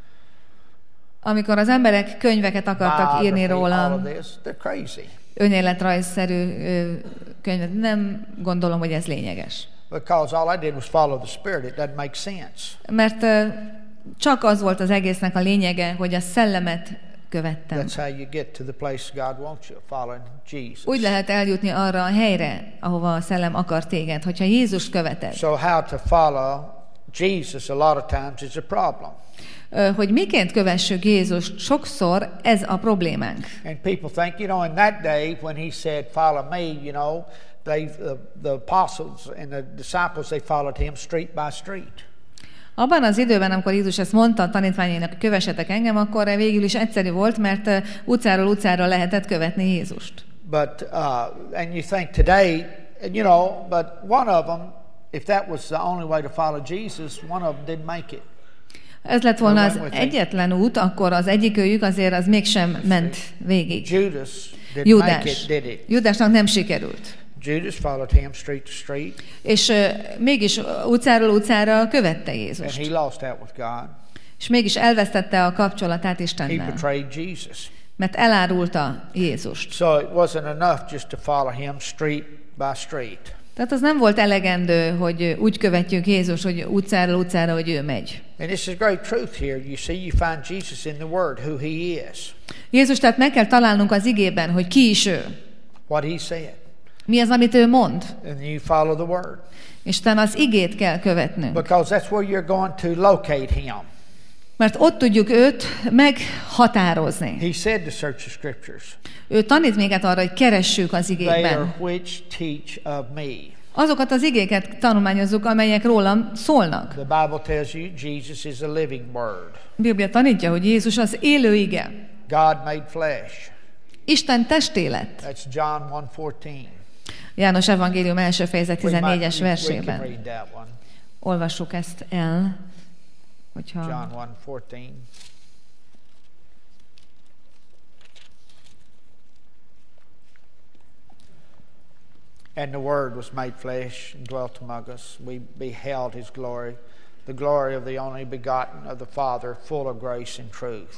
Amikor az emberek könyveket akartak írni rólam, önéletrajzszerű könyvet, nem gondolom, hogy ez lényeges. Because all I did was follow the Spirit. It doesn't make sense. Mert csak az volt az egésznek a lényege, hogy a szellemet követtem. That's how you get to the place God wants you, following Jesus. Úgy lehet eljutni arra a helyre, ahova a szellem akar téged, hogyha Jézust követed. So how to follow Jesus a lot of times is a problem. Hogy miként kövessük Jézust, sokszor ez a problémánk. And people think, you know, in that day when he said, "Follow me," you know, they the, the apostles and the disciples, they followed him street by street. Abban az időben, amikor Jézus ezt mondta a tanítványainak, kövessetek engem, akkor végül is egyszerű volt, mert utcáról utcára lehetett követni Jézust. But uh, and you think today, you know, but one of them, if that was the only way to follow Jesus, one of them didn't make it. Ez lett volna az egyetlen út, akkor az egyikőjük azért az mégsem ment végig. Júdás. Júdásnak nem sikerült. Judas followed him street to street. És uh, mégis utcáról utcára követte Jézust. And he lost out with God. És mégis elvesztette a kapcsolatát He Istennel. betrayed Jesus. Mert elárulta Jézust. So it wasn't enough just to follow him street by street. Tehát az nem volt elegendő, hogy úgy követjük Jézus, hogy utcáról utcára, hogy ő megy. And this is great truth here. You see, you find Jesus in the Word, who he is. Jézus, tehát meg kell találnunk az igében, hogy ki is ő. What he said. Mi az, amit ő mond? And you follow the Word. És talán az igét kell követnünk. Because that's where you're going to locate him. Mert ott tudjuk őt meghatározni. He said to search the Scriptures. Ő tanít minket arra, hogy keressük az They are igékben. which teach of me. Azokat az igéket tanulmányozzuk, amelyek rólam szólnak. The Bible tells you Jesus is a living word. A Biblia tanítja, hogy Jézus az élő ige. God made flesh. Isten testé lett. That's John one fourteen. János evangélium első fejezet tizennégyes We might- we- we versében. can read that one. Olvassuk ezt el, hogyha... John one fourteen. And the Word was made flesh and dwelt among us. We beheld his glory, the glory of the only begotten of the Father, full of grace and truth.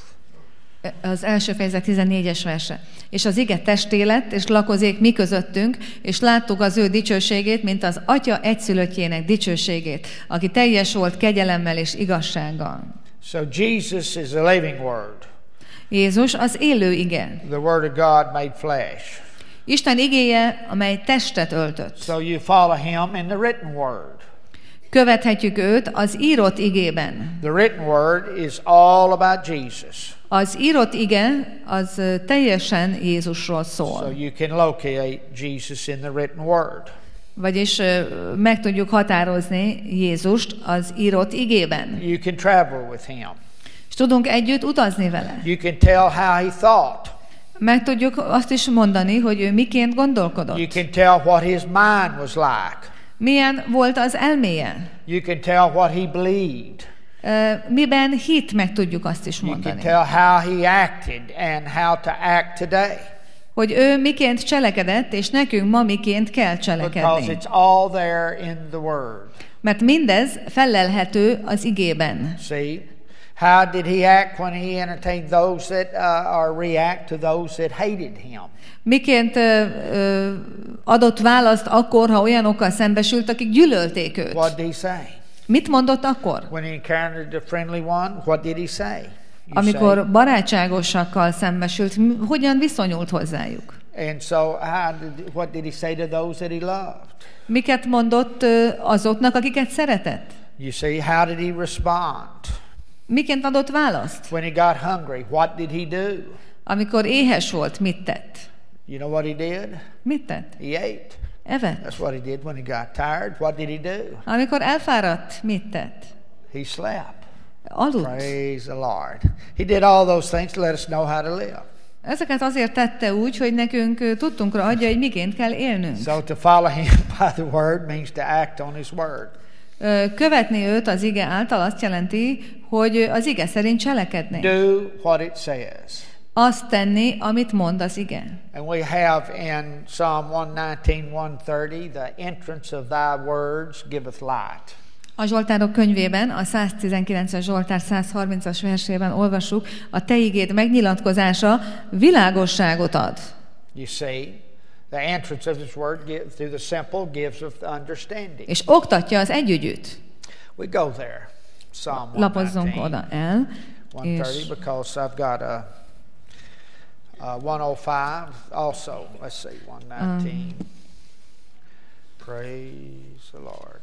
Az első fejezet tizennégyes verse. És az ige testé lett, és lakozék mi közöttünk, és láttuk az ő dicsőségét, mint az Atya egyszülöttjének dicsőségét, aki teljes volt kegyelemmel és igazsággal. So Jesus is a living word. Jézus az élő ige. The Word of God made flesh. Isten igéje, amely testet öltött. So you follow him in the written word. Követhetjük őt az írott igében. The written word is all about Jesus. Az írott ige az ö, teljesen Jézusról So szól. you can locate Jesus in the written word. Vagyis ö, meg tudjuk határozni Jézust az írott igében. You can travel with him. És tudunk együtt utazni vele. You can tell how he thought. Meg tudjuk azt is mondani, hogy ő miként You gondolkodott. can tell what his mind was like. Milyen volt az elméje. You can tell what he believed. Ö, Miben hit, meg tudjuk azt is You can mondani. tell how he acted and how to act today. Hogy ő miként cselekedett, és nekünk ma miként kell Because cselekedni. it's all there in the word. Mert mindez felelhető az igében. See? How did he act when he entertained those that uh, or react to those that hated him? Miként ö, ö, adott választ akkor, ha olyanokkal szembesült, akik gyűlölték őt? What did he say? Mit mondott akkor? When he encountered a friendly one, what did he say? You Amikor say, barátságosakkal szembesült, m- hogyan viszonyult hozzájuk? and so how did, what did he say to those that he loved? Miket mondott ö, azoknak, akiket szeretett? You see, how did he respond? Miként adott választ? When he got hungry, what did he do? Amikor éhes volt, mit tett? You know what he did? Mit tett? He ate. Evett. That's what he did when he got tired. What did he do? Amikor elfáradt, mit tett? He slept. Aludt. Praise the Lord. He did all those things to let us know how to live. Ezeket azért tette úgy, hogy nekünk ö, tudtunkra adja, hogy miként kell élnünk. So to follow him by the word means to act on his word. Követni őt az ige által azt jelenti, hogy az ige szerint cselekedni. Do what it says. Azt tenni, amit mond az ige. And we have in Psalm one nineteen, one thirty, the entrance of thy words giveth light. A Zsoltárok könyvében, a száztizenkilences Zsoltár százharmincas versében olvassuk, a te igéd megnyilatkozása világosságot ad. You see, the entrance of his word through the simple gives us understanding. És oktatja az együgyűt. We go there. Psalm Lapozzunk oda el. one thirty, because I've got a, a one oh five also. Let's see, one nineteen. Um. Praise the Lord.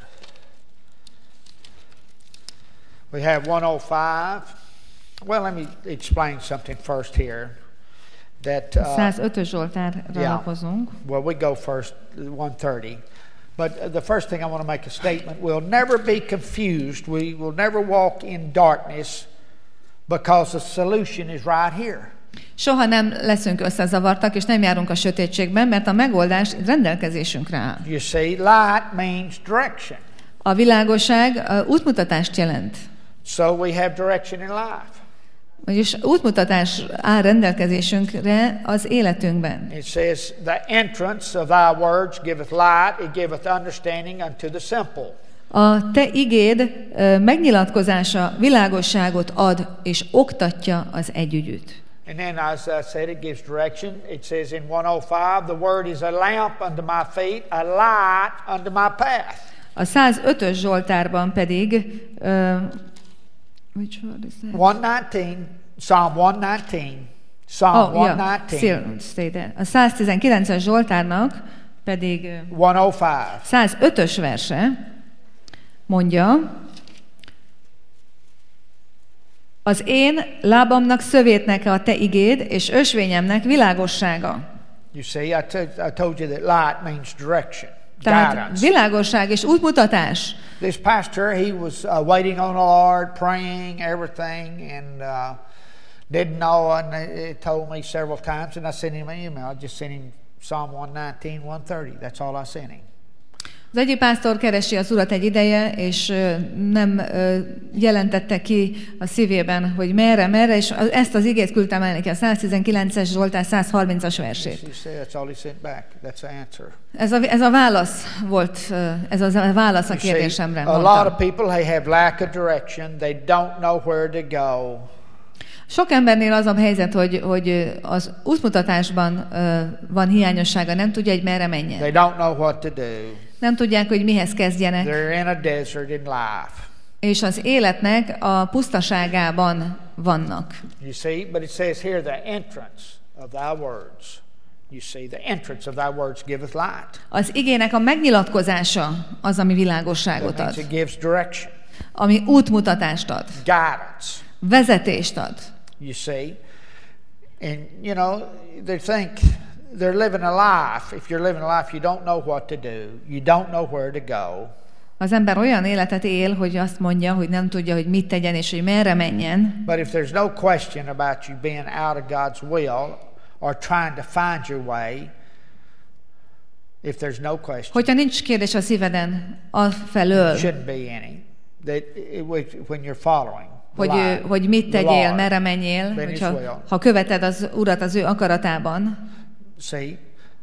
We have one oh five. Well, let me explain something first here. That uh, százötös Zsoltárra yeah, lapozunk. Well, we go first, one thirty. But the first thing I want to make a statement, we'll never be confused. We will never walk in darkness because the solution is right here. Soha nem leszünk összezavartak, és nem járunk a sötétségben, mert a megoldás rendelkezésünkre áll. You see, light means direction. A világosság útmutatást jelent. So we have direction in life. Vagyis útmutatás áll rendelkezésünkre az életünkben. It says, the entrance of thy words giveth light, it giveth understanding unto the simple. A te igéd megnyilatkozása világosságot ad, és oktatja az együgyűt. And then, as I said, it gives direction. It says in one oh five, the word is a lamp unto my feet, a light unto my path. A százötös Zsoltárban pedig uh, which word is that? one nineteen, Psalm one nineteen. Psalm oh, one nineteen. Yeah, still stay there. A száztizenkilences Zsoltárnak pedig uh, one oh five. százötös verse mondja: az én lábamnak szövétnek a te igéd, és ösvényemnek világossága. You see, I, t- I told you that light means direction. Tehát világosság és útmutatás. This pastor, he was uh, waiting on the Lord, praying, everything, and uh, didn't know, and he told me several times, and I sent him an email. I just sent him Psalm one nineteen, one thirty. That's all I sent him. Az egyik pásztor keresi az Urat egy ideje, és nem jelentette ki a szívében, hogy merre, merre, és ezt az igét küldtem el neki, a száztizenkilences Zsoltár százharmincas versét. Ez a, ez a válasz volt, ez a válasz a kérdésemre. A lot of people, they have lack of direction, they don't know where to go. Sok embernél az a helyzet, hogy, hogy az útmutatásban uh, van hiányossága, nem tudja, hogy merre menjen. They don't know what to do. Nem tudják, hogy mihez kezdjenek. They're in a desert in life. És az életnek a pusztaságában vannak. You see, but it says here the entrance of thy words. You see, the entrance of thy words giveth light. Az igének a megnyilatkozása az, ami világosságot ad. It gives direction. Ami útmutatást ad. Guidance. Vezetést ad. You see, and you know, they think they're living a life. If you're living a life, you don't know what to do. You don't know where to go. Az ember olyan életet él, hogy azt mondja, hogy nem tudja, hogy mit tegyen és hogy merre menjen. But if there's no question about you being out of God's will or trying to find your way, if there's no question, hogyha nincs kérdés a szíveden afelől, shouldn't be any. That it, when you're following. Hogy, hogy mit tegyél, merre menjél, hogyha, ha követed az Urat az ő akaratában. See,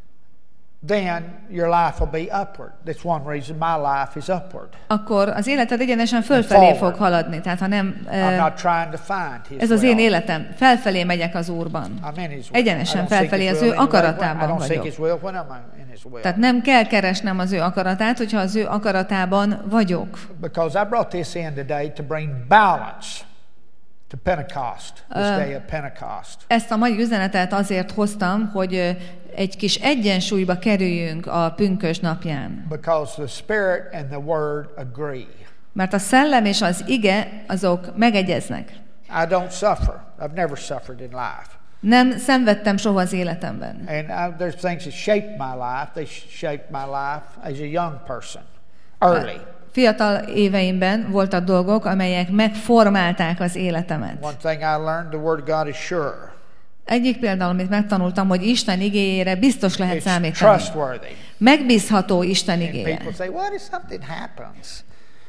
then your life will be upward. That's one reason my life is upward. Akkor az életed egyenesen fölfelé fog haladni. Tehát ha nem, I'm not trying to find his ez az én életem. Felfelé megyek az Úrban. Egyenesen felfelé az ő akaratában vagyok. Tehát nem kell keresnem az ő akaratát, hogyha az ő akaratában vagyok. Because I brought this in today to bring balance to Pentecost, this day of Pentecost. Ezt a mai üzenetet azért hoztam, hogy egy kis egyensúlyba kerüljünk a pünkösd napján. Because the Spirit and the Word agree. Mert a szellem és az ige azok megegyeznek. I don't suffer. I've never suffered in life. Nem szenvedtem soha az életemben. And I, there's things that shaped my life. They shaped my life as a young person, early. Fiatal éveimben voltak dolgok, amelyek megformálták az életemet. One thing I learned, the Word of God is sure. Egyik például, amit megtanultam, hogy Isten igéjére biztos lehet It's számítani. trustworthy. Megbízható Isten igéje. And people say, what if something happens?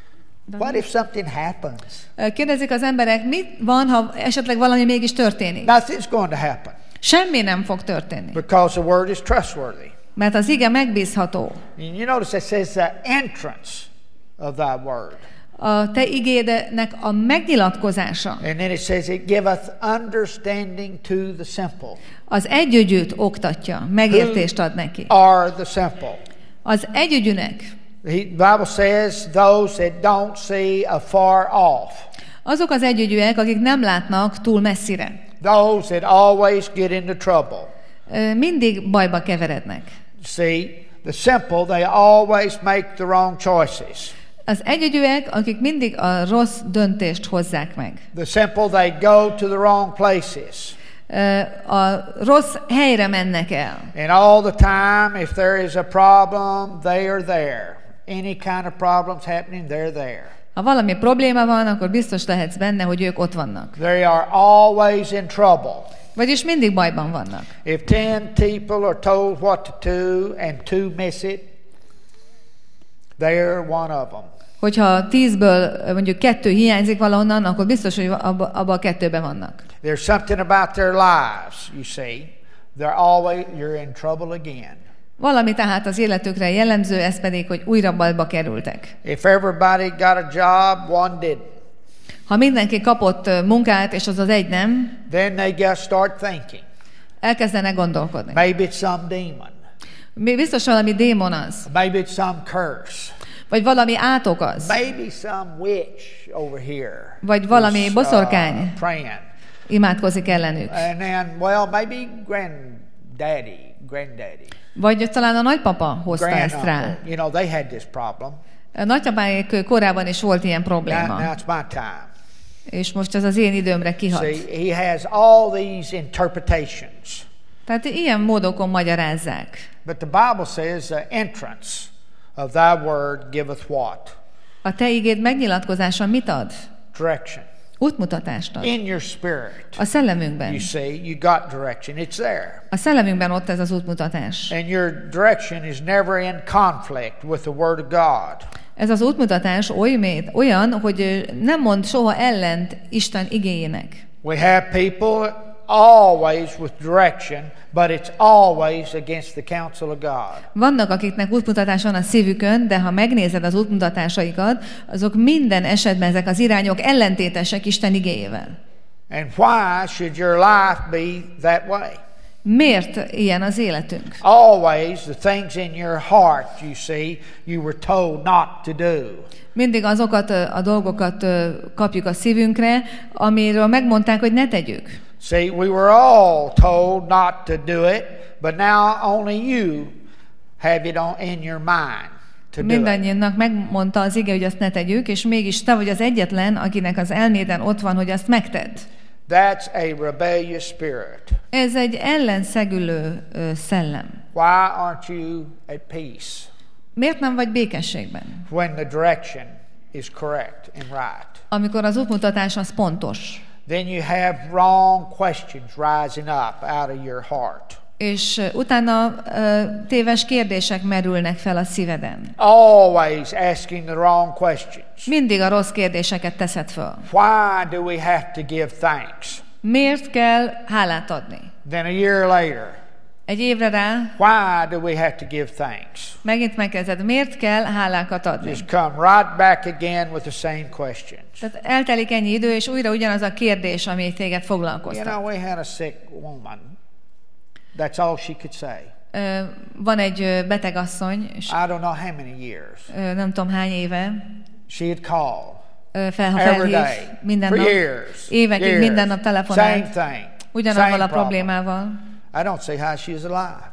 What if something happens? Kérdezik az emberek, mit van, ha esetleg valami mégis történik? Nothing's going to happen. Semmi nem fog történni. Because the word is trustworthy. Mert az ige megbízható. And you notice it says the entrance of thy word. A te igédnek a megnyilatkozása. And then it says it giveth understanding to the simple. Az együgyűt oktatja, megértést ad neki. Are the simple. Az együgyűnek. The Bible says those that don't see afar off. Azok az együgyűek, akik nem látnak túl messzire. Those that always get into trouble. Mindig bajba keverednek. See, the simple, they always make the wrong choices. Az együgyűek, akik mindig a rossz döntést hozzák meg. The simple, they go to the wrong places. A rossz helyre mennek el. And all the time, if there is a problem, they are there. Any kind of problems happening, they're there. Ha valami probléma van, akkor biztos lehetsz benne, hogy ők ott vannak. They are always in trouble. Vagyis mindig bajban vannak. If ten people are told what to do and two miss it, they're one of them. Hogyha tízből mondjuk kettő hiányzik valahonnan, akkor biztos, hogy abba, abba a kettőben vannak. There's something about their lives, you see. They're always, you're in trouble again. Valami tehát az életükre jellemző, ez pedig, hogy újra bajba kerültek. If everybody got a job, one didn't. Ha mindenki kapott munkát, és az az egy nem, then they just start thinking. Elkezdenek gondolkodni. Maybe it's some demon. Biztos valami démon az. Maybe it's some curse. Vagy valami átok az. Maybe some witch over here. Vagy valami boszorkány. Uh, praying. Imádkozik ellenük. And then, well, maybe granddaddy, granddaddy. Vagy talán a nagypapa hozta ezt rá. You know, they had this problem. A nagyapáik korábban is volt ilyen probléma. Now, now it's my time. És most ez az én időmre kihat. See, he has all these interpretations. Tehát ilyen módokon magyarázzák. But the Bible says the entrance of thy word giveth what? A te igéd megnyilatkozása mit ad? Direction. Útmutatást ad. In your spirit. A szellemünkben. You see, you got direction. It's there. A szellemünkben ott ez az útmutatás. And your direction is never in conflict with the word of God. Ez az útmutatás olyan, hogy nem mond soha ellent Isten igéjének. We have people always with direction, but it's always against the counsel of God. Vannak, akiknek útmutatás van a szívükön, de ha megnézed az útmutatásaikat, azok minden esetben ezek az irányok ellentétesek Isten igéjével. And why should your life be that way? Miért ilyen az életünk? Always the things in your heart, you see, you were told not to do. Mindig azokat a dolgokat kapjuk a szívünkre, amiről megmondták, hogy ne tegyük. See, we were all told not to do it, but now only you have it on in your mind to do it. Mindannyiunknak megmondta az ige, hogy azt ne tegyük, és mégis te vagy az egyetlen, akinek az elméden ott van, hogy azt megtedd. That's a rebellious spirit. Ez egy ellenszegülő uh, szellem. Why aren't you at peace? Miért nem vagy békességben? When the direction is correct and right. Amikor az útmutatás az pontos. Then you have wrong questions rising up out of your heart. És utána uh, téves kérdések merülnek fel a szíveden. Always asking the wrong questions. Mindig a rossz kérdéseket teszed föl. Why do we have to give thanks? Miért kell hálát adni? Then a year later. Egy évre rá. Why do we have to give thanks? Megint megkezded. Miért kell hálákat adni? Just come right back again with the same questions. Tehát eltelik ennyi idő, és újra ugyanaz a kérdés, ami téged foglalkoztat. You know, we had a sick woman. That's all she could say. Uh, van egy beteg asszony, és I don't know how many years. Uh, nem tudom hány éve. She'd call. Uh, fel, ha felhív, minden nap, years, évekig years, minden nap telefonál. Same thing. Ugyanavval a problémával. I don't see how she is alive.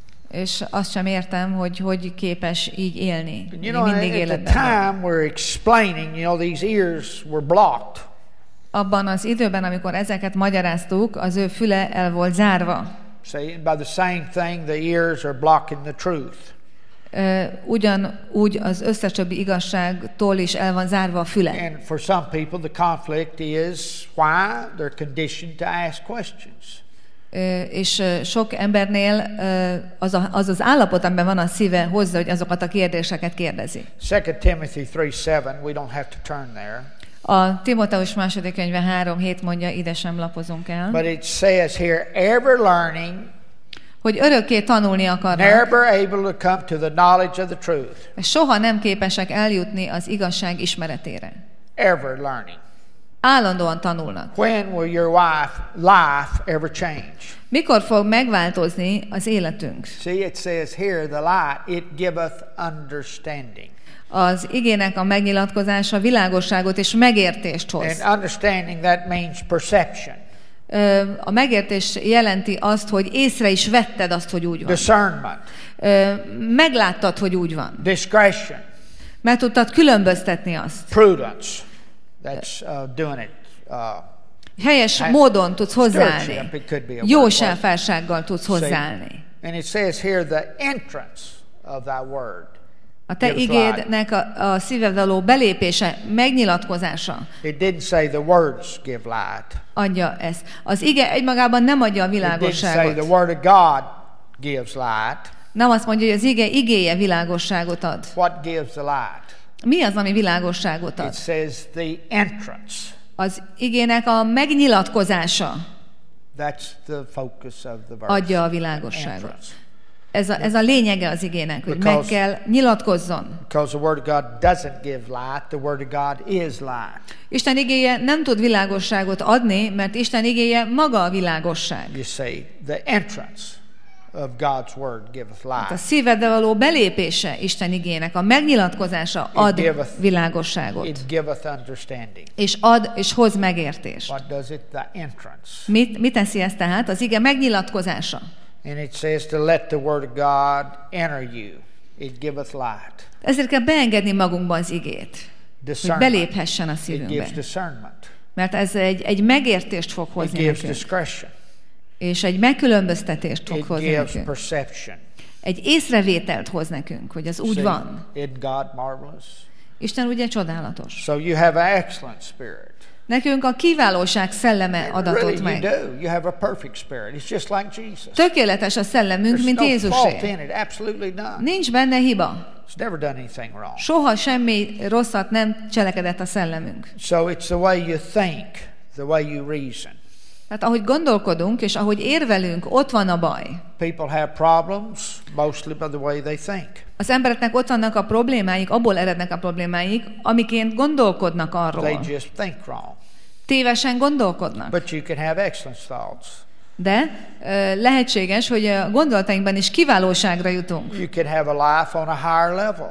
És azt sem értem, hogy hogy képes így élni. You know, mindig at életben. the time we're explaining, you know, these ears were blocked. Abban az időben, amikor ezeket magyaráztuk, az ő füle el volt zárva. See, by the same thing, the ears are blocking the truth. Uh, ugyanúgy az összes többi igazságtól is el van zárva a füle. And for some people, the conflict is why they're conditioned to ask questions. És sok embernél az, a, az az állapot, amiben van a szíve, hozzá, hogy azokat a kérdéseket kérdezi. Second Timothy three seven, we don't have to turn there. A Timóteus második könyve három hét mondja, ide sem lapozunk el. But it says here, ever learning, hogy örökké tanulni akarnak, never able to come to the knowledge of the truth. Soha nem képesek eljutni az igazság ismeretére. Ever learning. Állandóan tanulnak. When will your life, life ever change? Mikor fog megváltozni az életünk? See, it says here, the light, it giveth understanding. Az igének a megnyilatkozása világosságot és megértést hoz. And understanding, that means perception. A megértés jelenti azt, hogy észre is vetted azt, hogy úgy van. Discernment. Megláttad, hogy úgy van. Discretion. Meg tudtad különböztetni azt. Prudence. That's uh, doing it. Uh, Helyes módon tudsz hozzáállni. Jóságsággal tudsz hozzáállni. And it says here the entrance of thy word. A te igédnek a, a szíved való belépése, megnyilatkozása. It didn't say the words give light. Adja ezt. Az ige egymagában nem adja a világosságot. It didn't say the word of God gives light. Nem azt mondja, hogy az ige igéje világosságot ad. What gives the light? Mi az, ami világosságot ad? It says the entrance. Az igének a megnyilatkozása. That's the focus of the verse. Adja a világosságot. Ez a, ez a lényege az igének, hogy meg kell nyilatkozzon. Because the word of God doesn't give light, the word of God is light. Isten igéje nem tud világosságot adni, mert Isten igéje maga a világosság. You see, the entrance of God's word giveth light. A szívedbe való belépése Isten igének, a megnyilatkozása ad giveth, világosságot. It giveth understanding. És ad és hoz megértést. What does it? The entrance. Mit, mit teszi ez tehát? Az ige megnyilatkozása. And it says to let the word of God enter you. It giveth light. Ezért kell beengedni magunkba az igét, hogy beléphessen a szívünkbe. It gives discernment. Mert ez egy, egy megértést fog hozni It gives nekünk. discretion. És egy megkülönböztetést fog It hozni gives nekünk. perception. Egy észrevételt hoz nekünk, hogy az úgy See, van. isn't God marvelous? Isten ugye csodálatos. So you have an excellent spirit. Nekünk a kívánság szelleme adatott really, meg. You do. You have a perfect spirit. It's just like Jesus. Tökéletes a szellemünk, There's mint no Jézusé. fault in it. Absolutely none. Nincs benne hiba. It's never done anything wrong. Soha semmi rosszat nem cselekedett a szellemünk. So it's the way you think, the way you reason. Tehát ahogy gondolkodunk, és ahogy érvelünk, ott van a baj. People have problems mostly by the way they think. Az embereknek ott vannak a problémáik, abból erednek a problémáik, amiként gondolkodnak arról. They just think wrong. Tévesen gondolkodnak. But you can have excellent thoughts. De uh, lehetséges, hogy a gondolatainkban is kiválóságra jutunk. You can have a life on a higher level.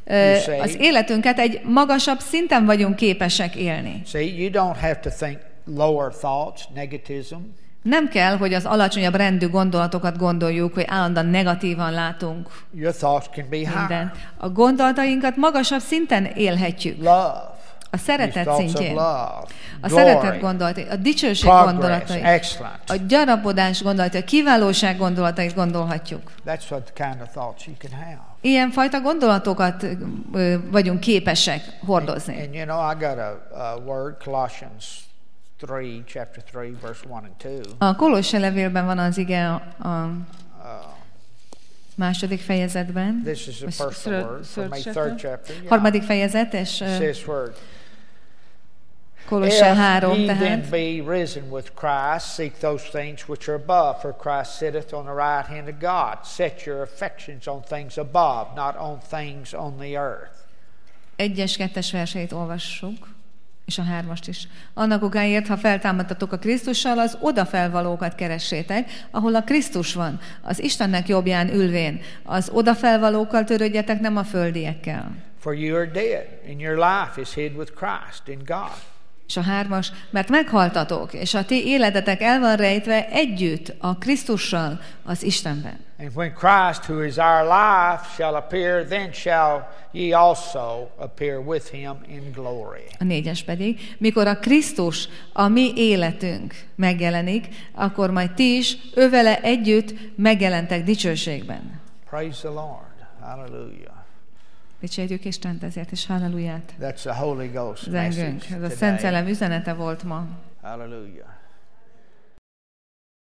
Uh, az életünket egy magasabb szinten vagyunk képesek élni. See, you don't have to think lower thoughts, negativism. Nem kell, hogy az alacsonyabb rendű gondolatokat gondoljuk, hogy állandóan negatívan látunk. Your thoughts can be higher. Minden. A gondolatainkat magasabb szinten élhetjük. Love. A szeretet szintjén. Love, a szeretet gondolatai, a dicsőség gondolatai, a gyarapodás gondolatai, a kiválóság gondolatait gondolhatjuk. That's what kind of thoughts you can have. Ilyen fajta gondolatokat ö, vagyunk képesek hordozni. And, and you know, I got a, a word, Colossians three, chapter three, verse one and two. A Kolosse levélben van az ige a, a második fejezetben. This is a personal word from a third chapter. Yeah. Harmadik fejezet, és says word. Kolosse három, If ye tehát. then be risen with Christ, seek those things which are above, for Christ sitteth on the right hand of God. Set your affections on things above, not on things on the earth. Egyes, kettes verseit olvassuk, és a hármast is. Annak okáért, ha feltámadtatok a Krisztussal, az odafelvalókat keressétek, ahol a Krisztus van, az Istennek jobbján ülvén. Az odafelvalókkal törődjetek, nem a földiekkel. For you are dead, and your life is hid with Christ in God. És a hármas, mert meghaltatok, és a ti életetek el van rejtve együtt a Krisztussal az Istenben. And when Christ, who is our life, shall appear, then shall ye also appear with him in glory. A négyes pedig, mikor a Krisztus, a mi életünk megjelenik, akkor majd ti is ővele együtt megjelentek dicsőségben. Praise the Lord. Hallelujah. Dicsérjük Istent ezért, és halleluját. That's the Holy Ghost Zengünk. message Ez a Szent today. Szellem üzenete volt ma. Hallelujah.